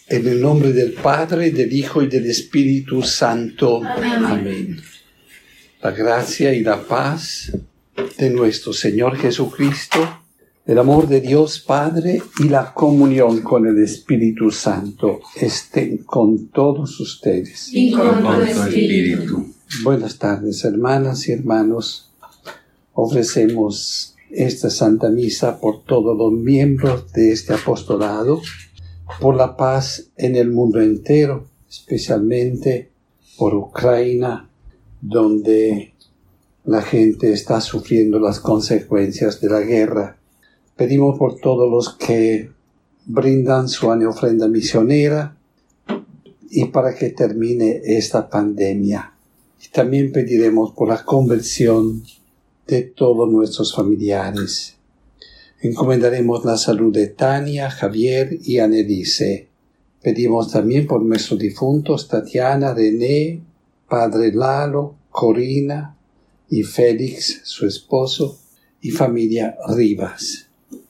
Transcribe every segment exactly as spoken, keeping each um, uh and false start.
En el nombre del Padre, del Hijo y del Espíritu Santo. Amén. Amén. La gracia y la paz de nuestro Señor Jesucristo, el amor de Dios Padre y la comunión con el Espíritu Santo estén con todos ustedes. Y con tu espíritu. Buenas tardes, hermanas y hermanos. Ofrecemos esta Santa Misa por todos los miembros de este apostolado, por la paz en el mundo entero, especialmente por Ucrania, donde la gente está sufriendo las consecuencias de la guerra. Pedimos por todos los que brindan su ofrenda misionera y para que termine esta pandemia. Y también pediremos por la conversión de todos nuestros familiares. Encomendaremos la salud de Tania, Javier y Annelise. Pedimos también por nuestros difuntos Tatiana, René, Padre Lalo, Corina y Félix, su esposo, y familia Rivas.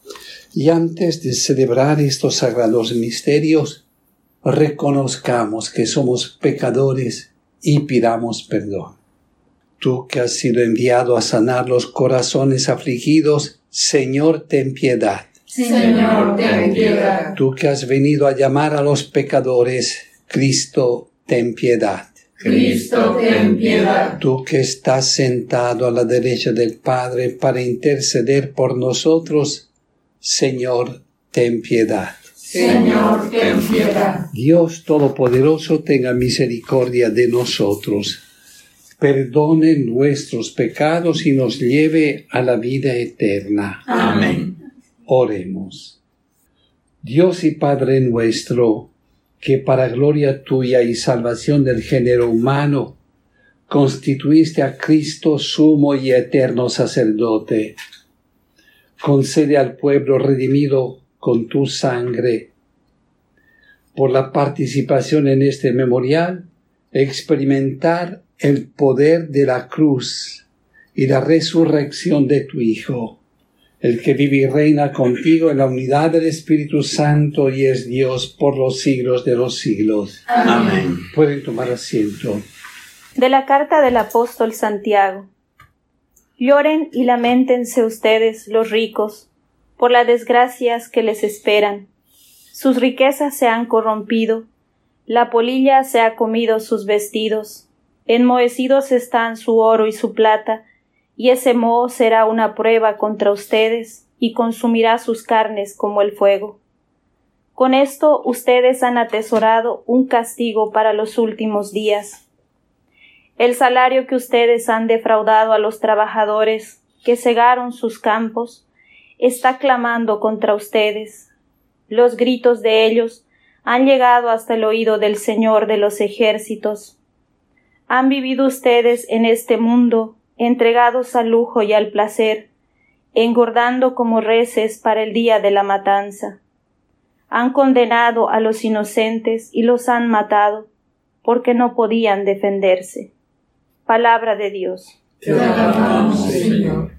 Y antes de celebrar estos sagrados misterios, reconozcamos que somos pecadores y pidamos perdón. Tú que has sido enviado a sanar los corazones afligidos, Señor, ten piedad. Señor, ten piedad. Tú que has venido a llamar a los pecadores, Cristo, ten piedad. Cristo, ten piedad. Tú que estás sentado a la derecha del Padre para interceder por nosotros, Señor, ten piedad. Señor, ten piedad. Dios Todopoderoso tenga misericordia de nosotros, perdone nuestros pecados y nos lleve a la vida eterna. Amén. Oremos. Dios y Padre nuestro, que para gloria tuya y salvación del género humano, constituiste a Cristo sumo y eterno sacerdote, concede al pueblo redimido con tu sangre, por la participación en este memorial, experimentar el poder de la cruz y la resurrección de tu Hijo, el que vive y reina contigo en la unidad del Espíritu Santo y es Dios por los siglos de los siglos. Amén. Pueden tomar asiento. De la carta del apóstol Santiago. Lloren y lamentense ustedes, los ricos, por las desgracias que les esperan. Sus riquezas se han corrompido, la polilla se ha comido sus vestidos, enmohecidos están su oro y su plata, y ese moho será una prueba contra ustedes, y consumirá sus carnes como el fuego. Con esto ustedes han atesorado un castigo para los últimos días. El salario que ustedes han defraudado a los trabajadores que segaron sus campos está clamando contra ustedes. Los gritos de ellos han llegado hasta el oído del Señor de los ejércitos. Han vivido ustedes en este mundo, entregados al lujo y al placer, engordando como reses para el día de la matanza. Han condenado a los inocentes y los han matado, porque no podían defenderse. Palabra de Dios. Te alabamos, Señor.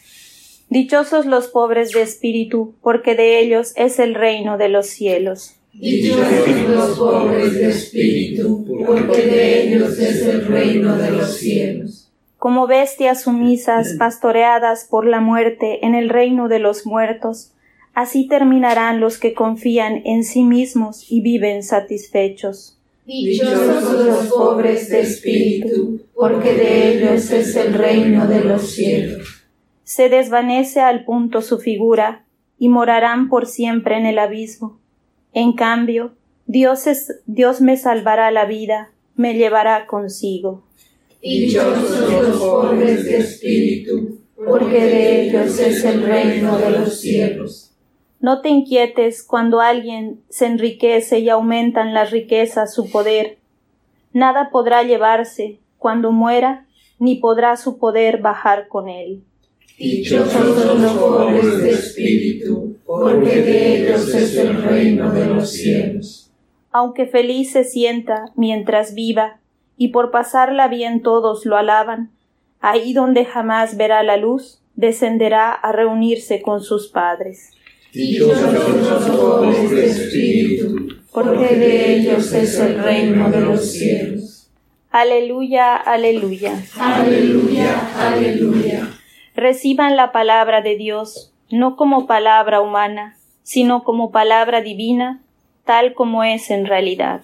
Dichosos los pobres de espíritu, porque de ellos es el reino de los cielos. Dichosos los pobres de espíritu, porque de ellos es el reino de los cielos. Como bestias sumisas, pastoreadas por la muerte en el reino de los muertos, así terminarán los que confían en sí mismos y viven satisfechos. Dichosos los pobres de espíritu, porque de ellos es el reino de los cielos. Se desvanece al punto su figura, y morarán por siempre en el abismo. En cambio, Dios, es, Dios me salvará la vida, me llevará consigo. Dichosos los pobres de espíritu, porque de ellos es el reino de los cielos. No te inquietes cuando alguien se enriquece y aumentan las riquezas su poder. Nada podrá llevarse cuando muera, ni podrá su poder bajar con él. Dichosos los pobres de espíritu, porque de ellos es el reino de los cielos. Aunque feliz se sienta mientras viva, y por pasarla bien todos lo alaban, ahí donde jamás verá la luz, descenderá a reunirse con sus padres. Dichosos los pobres de espíritu, porque de ellos es el reino de los cielos. Aleluya, aleluya. Aleluya, aleluya. Reciban la palabra de Dios, no como palabra humana, sino como palabra divina, tal como es en realidad.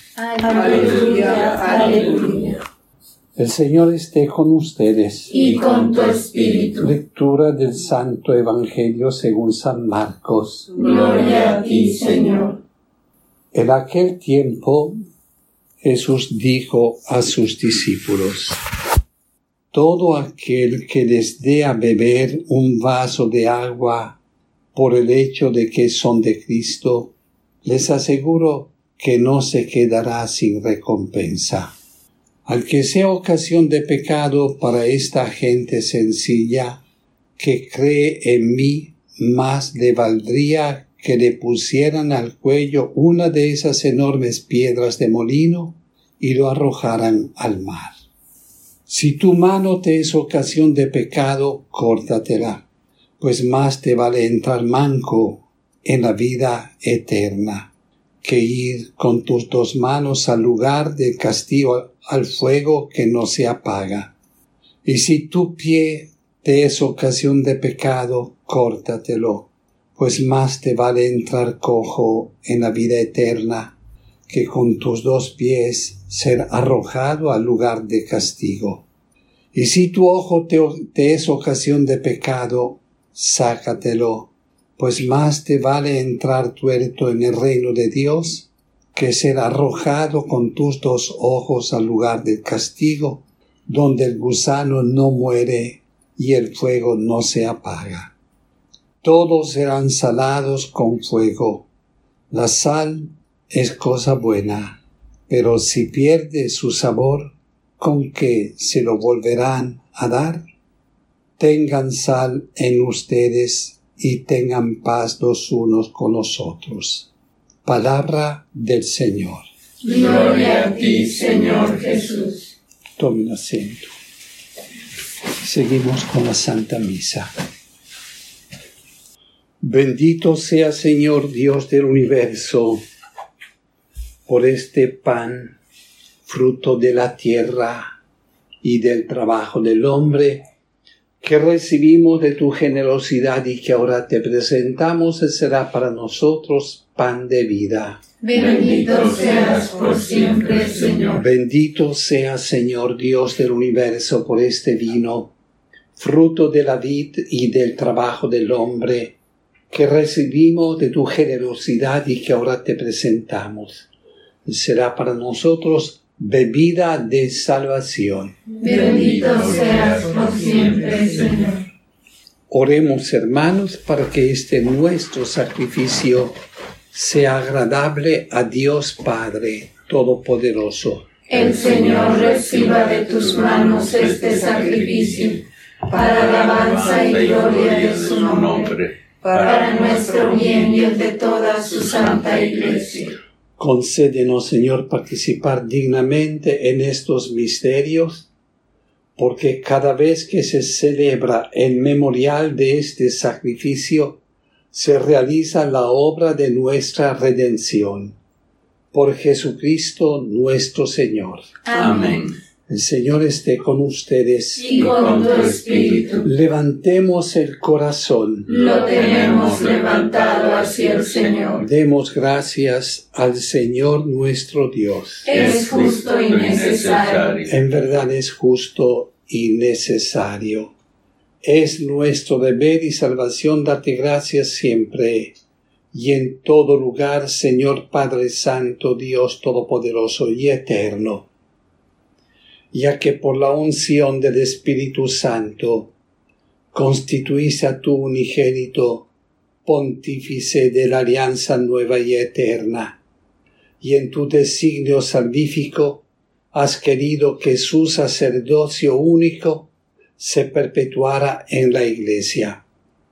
Aleluya, aleluya. El Señor esté con ustedes. Y con tu espíritu. Lectura del Santo Evangelio según San Marcos. Gloria a ti, Señor. En aquel tiempo, Jesús dijo a sus discípulos: todo aquel que les dé a beber un vaso de agua por el hecho de que son de Cristo, les aseguro que no se quedará sin recompensa. Al que sea ocasión de pecado para esta gente sencilla que cree en mí, más le valdría que le pusieran al cuello una de esas enormes piedras de molino y lo arrojaran al mar. Si tu mano te es ocasión de pecado, córtatela, pues más te vale entrar manco en la vida eterna que ir con tus dos manos al lugar del castigo, al fuego que no se apaga. Y si tu pie te es ocasión de pecado, córtatelo, pues más te vale entrar cojo en la vida eterna que con tus dos pies ser arrojado al lugar de castigo. Y si tu ojo te, te es ocasión de pecado, sácatelo, pues más te vale entrar tuerto en el reino de Dios que ser arrojado con tus dos ojos al lugar del castigo, donde el gusano no muere y el fuego no se apaga. Todos serán salados con fuego. La sal es cosa buena, pero si pierde su sabor, ¿con qué se lo volverán a dar? Tengan sal en ustedes y tengan paz los unos con los otros. Palabra del Señor. Gloria a ti, Señor Jesús. Tomen asiento. Seguimos con la Santa Misa. Bendito sea, Señor Dios del universo, por este pan, fruto de la tierra y del trabajo del hombre, que recibimos de tu generosidad y que ahora te presentamos, será para nosotros pan de vida. Bendito seas por siempre, Señor. Bendito sea, Señor Dios del universo, por este vino, fruto de la vid y del trabajo del hombre, que recibimos de tu generosidad y que ahora te presentamos. Será para nosotros bebida de salvación. Bendito seas por siempre, Señor. Oremos, hermanos, para que este nuestro sacrificio sea agradable a Dios Padre Todopoderoso. El Señor reciba de tus manos este sacrificio, para alabanza y gloria de su nombre, para nuestro bien y el de toda su santa Iglesia. Concédenos, Señor, participar dignamente en estos misterios, porque cada vez que se celebra el memorial de este sacrificio, se realiza la obra de nuestra redención. Por Jesucristo nuestro Señor. Amén. El Señor esté con ustedes. Y con tu espíritu. Levantemos el corazón. Lo tenemos levantado hacia el Señor. Demos gracias al Señor nuestro Dios. Es justo y necesario. En verdad es justo y necesario. Es nuestro deber y salvación darte gracias siempre y en todo lugar, Señor Padre Santo, Dios Todopoderoso y Eterno, ya que por la unción del Espíritu Santo constituiste a tu unigénito pontífice de la alianza nueva y eterna, y en tu designio salvífico has querido que su sacerdocio único se perpetuara en la Iglesia.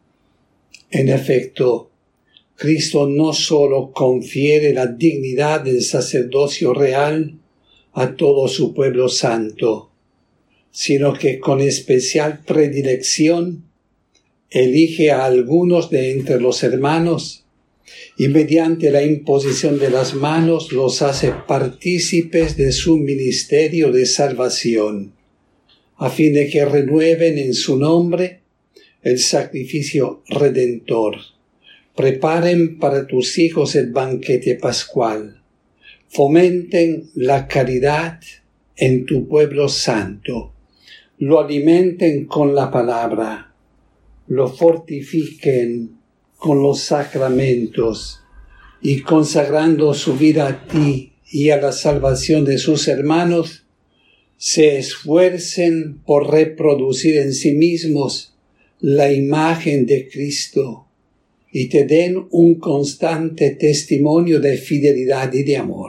En efecto, Cristo no sólo confiere la dignidad del sacerdocio real a todo su pueblo santo, sino que con especial predilección elige a algunos de entre los hermanos y mediante la imposición de las manos los hace partícipes de su ministerio de salvación, a fin de que renueven en su nombre el sacrificio redentor. Preparen para tus hijos el banquete pascual. Fomenten la caridad en tu pueblo santo. Lo alimenten con la palabra. Lo fortifiquen con los sacramentos y consagrando su vida a ti y a la salvación de sus hermanos, se esfuercen por reproducir en sí mismos la imagen de Cristo y te den un constante testimonio de fidelidad y de amor.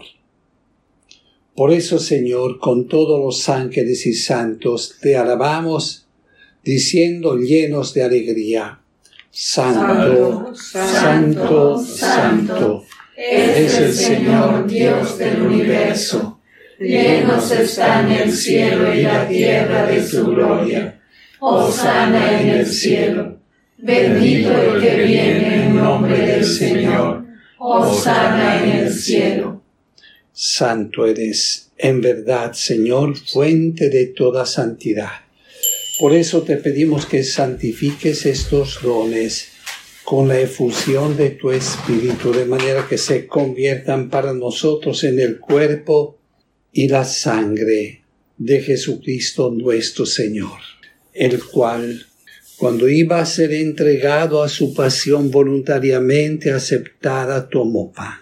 Por eso, Señor, con todos los ángeles y santos te alabamos, diciendo llenos de alegría: Santo, Santo, Santo, Santo, es el Señor Dios del universo. Llenos están el cielo y la tierra de su gloria. Hosana en el cielo. Bendito el que viene en nombre del Señor. Hosana en el cielo. Santo eres, en verdad, Señor, fuente de toda santidad. Por eso te pedimos que santifiques estos dones con la efusión de tu Espíritu, de manera que se conviertan para nosotros en el cuerpo y la sangre de Jesucristo nuestro Señor, el cual, cuando iba a ser entregado a su pasión voluntariamente aceptada, tomó pan,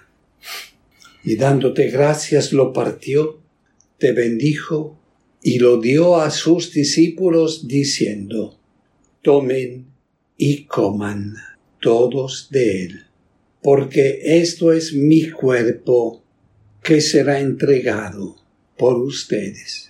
y dándote gracias lo partió, te bendijo y lo dio a sus discípulos diciendo: tomen y coman todos de él, porque esto es mi cuerpo que será entregado por ustedes.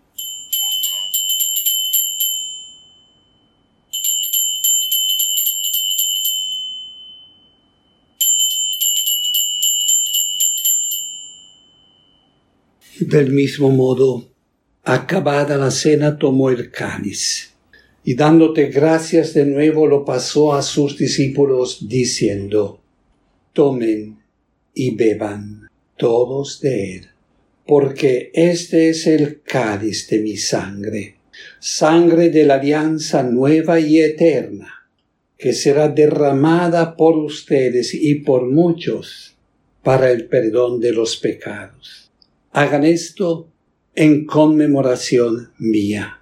Del mismo modo, acabada la cena, tomó el cáliz, y dándote gracias de nuevo lo pasó a sus discípulos, diciendo: tomen y beban todos de él, porque este es el cáliz de mi sangre, sangre de la alianza nueva y eterna, que será derramada por ustedes y por muchos para el perdón de los pecados. Hagan esto en conmemoración mía.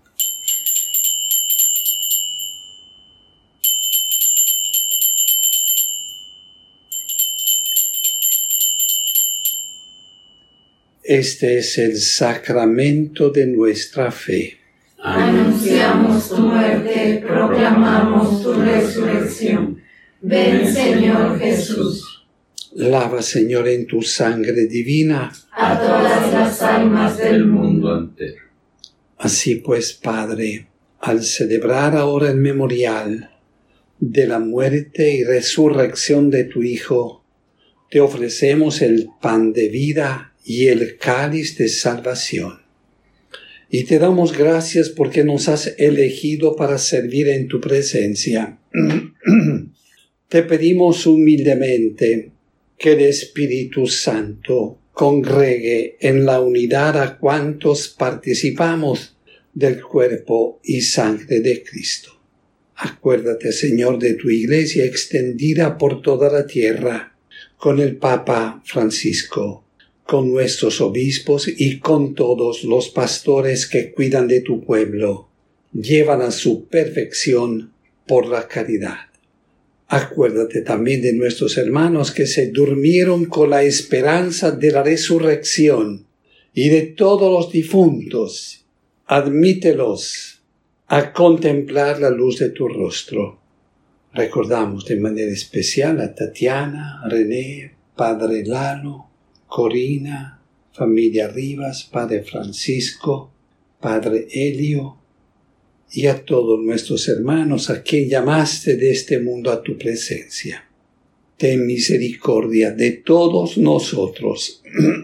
Este es el sacramento de nuestra fe. Anunciamos tu muerte, proclamamos tu resurrección. Ven, Señor Jesús. Lava, Señor, en tu sangre divina a todas las almas del mundo entero. Así pues, Padre, al celebrar ahora el memorial de la muerte y resurrección de tu Hijo, te ofrecemos el pan de vida y el cáliz de salvación. Y te damos gracias porque nos has elegido para servir en tu presencia. Te pedimos humildemente que el Espíritu Santo congregue en la unidad a cuantos participamos del cuerpo y sangre de Cristo. Acuérdate, Señor, de tu Iglesia extendida por toda la tierra, con el Papa Francisco, con nuestros obispos y con todos los pastores que cuidan de tu pueblo, llevan a su perfección por la caridad. Acuérdate también de nuestros hermanos que se durmieron con la esperanza de la resurrección y de todos los difuntos. Admítelos a contemplar la luz de tu rostro. Recordamos de manera especial a Tatiana, a René, Padre Lalo, Corina, familia Rivas, Padre Francisco, Padre Elio, y a todos nuestros hermanos a quien llamaste de este mundo a tu presencia. Ten misericordia de todos nosotros.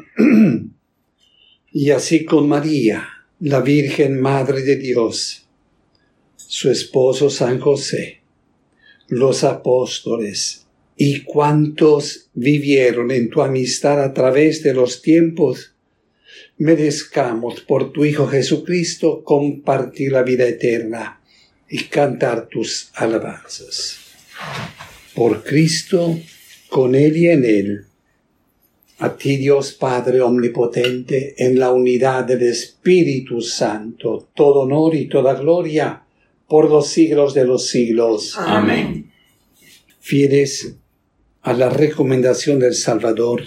Y así con María, la Virgen Madre de Dios, su esposo San José, los apóstoles y cuantos vivieron en tu amistad a través de los tiempos, merezcamos por tu Hijo Jesucristo compartir la vida eterna y cantar tus alabanzas. Por Cristo, con Él y en Él, a ti Dios Padre Omnipotente, en la unidad del Espíritu Santo, todo honor y toda gloria por los siglos de los siglos. Amén. Fieles a la recomendación del Salvador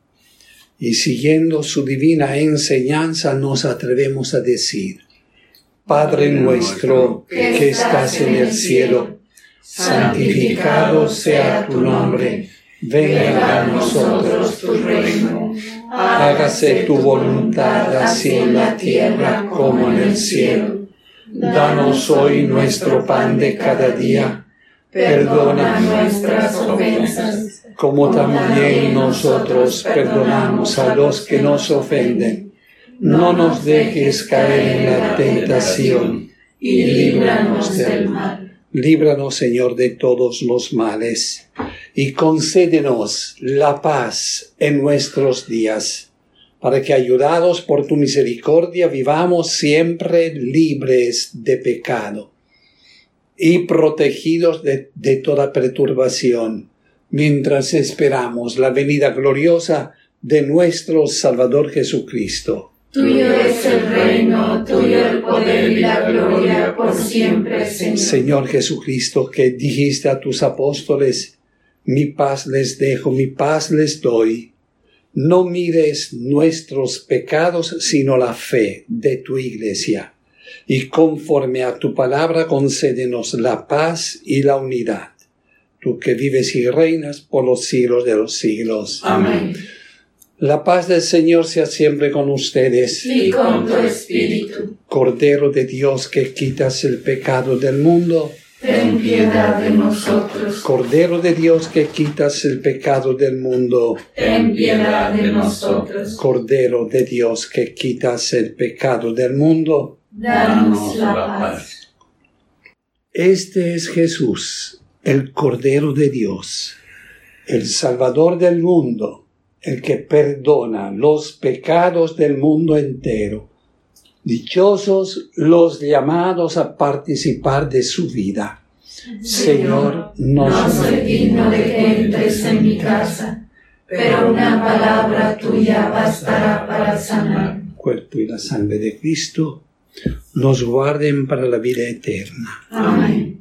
y siguiendo su divina enseñanza, nos atrevemos a decir: Padre nuestro que estás en el cielo, santificado sea tu nombre. Venga a nosotros tu reino. Hágase tu voluntad así en la tierra como en el cielo. Danos hoy nuestro pan de cada día. Perdona nuestras ofensas, como también nosotros perdonamos a los que nos ofenden. No nos dejes caer en la tentación y líbranos del mal. Líbranos, Señor, de todos los males, y concédenos la paz en nuestros días, para que, ayudados por tu misericordia, vivamos siempre libres de pecado y protegidos de, de toda perturbación, mientras esperamos la venida gloriosa de nuestro Salvador Jesucristo. Tuyo es el reino, tuyo el poder y la gloria por siempre, Señor. Señor Jesucristo, que dijiste a tus apóstoles: mi paz les dejo, mi paz les doy. No mires nuestros pecados, sino la fe de tu iglesia. Y conforme a tu palabra, concédenos la paz y la unidad. Tú que vives y reinas por los siglos de los siglos. Amén. La paz del Señor sea siempre con ustedes. Y con tu espíritu. Cordero de Dios, que quitas el pecado del mundo, ten piedad de nosotros. Cordero de Dios, que quitas el pecado del mundo, ten piedad de nosotros. Cordero de Dios, que quitas el pecado del mundo, danos la paz. Este es Jesús, el Cordero de Dios, el Salvador del mundo, el que perdona los pecados del mundo entero. Dichosos los llamados a participar de su vida. Señor, no, no soy digno de que entres en mi casa, pero una palabra tuya bastará para sanar. El cuerpo y la sangre de Cristo nos guarden para la vida eterna. Amén.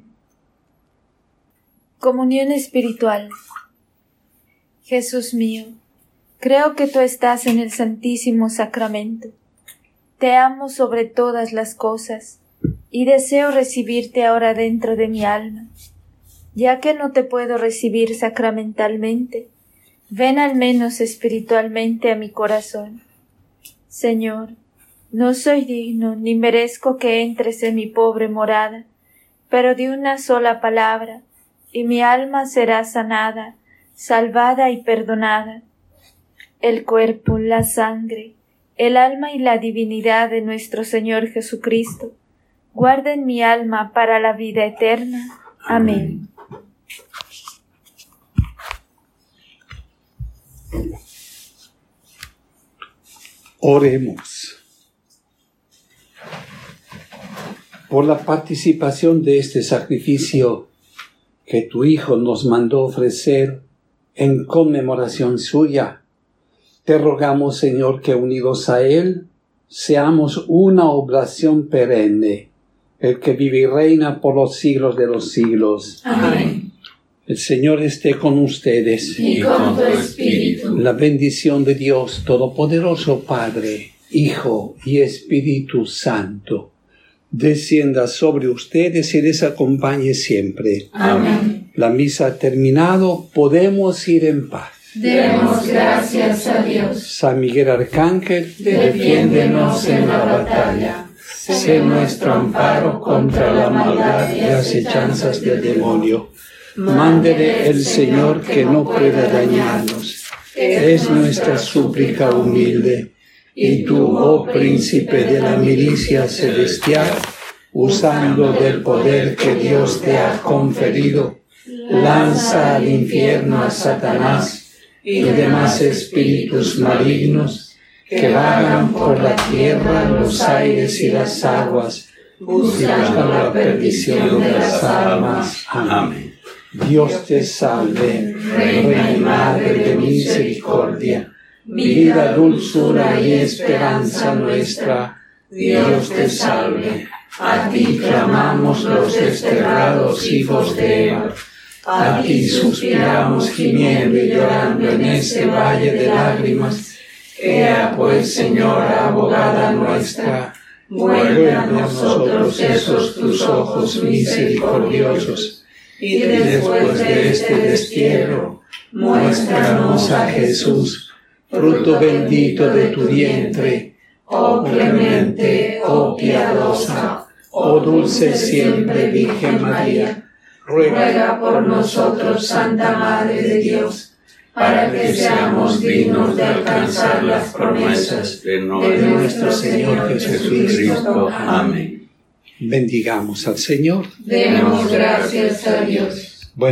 Comunión espiritual. Jesús mío, creo que tú estás en el Santísimo Sacramento. Te amo sobre todas las cosas y deseo recibirte ahora dentro de mi alma. Ya que no te puedo recibir sacramentalmente, ven al menos espiritualmente a mi corazón. Señor, no soy digno ni merezco que entres en mi pobre morada, pero di una sola palabra y mi alma será sanada, salvada y perdonada. El cuerpo, la sangre, el alma y la divinidad de nuestro Señor Jesucristo, guarden mi alma para la vida eterna. Amén. Oremos. Por la participación de este sacrificio que tu Hijo nos mandó ofrecer en conmemoración suya, te rogamos, Señor, que unidos a Él seamos una oblación perenne, el que vive y reina por los siglos de los siglos. Amén. El Señor esté con ustedes. Y con tu espíritu. La bendición de Dios Todopoderoso, Padre, Hijo y Espíritu Santo, descienda sobre ustedes y les acompañe siempre. Amén. La misa ha terminado, podemos ir en paz. Demos gracias a Dios. San Miguel Arcángel, defiéndenos en la batalla. Sé nuestro amparo contra la maldad y acechanzas del demonio. Mándele el Señor que no pueda dañarnos. Es nuestra súplica humilde. Y tú, oh príncipe de la milicia celestial, usando del poder que Dios te ha conferido, lanza al infierno a Satanás y demás espíritus malignos que vagan por la tierra, los aires y las aguas, buscando la perdición de las almas. Amén. Dios te salve, Reina y Madre de misericordia, vida, dulzura y esperanza nuestra. Dios te salve. A ti clamamos los desterrados hijos de Eva. A ti suspiramos gimiendo y llorando en este valle de lágrimas. Ea pues, Señora, abogada nuestra, vuelve a nosotros esos tus ojos misericordiosos, y después de este destierro, muéstranos a Jesús, fruto bendito de tu vientre, oh clemente, oh piadosa, oh dulce siempre Virgen María. Ruega por nosotros, Santa Madre de Dios, para que seamos dignos de alcanzar las promesas de nuestro Señor Jesucristo. Amén. Bendigamos al Señor. Demos gracias a Dios.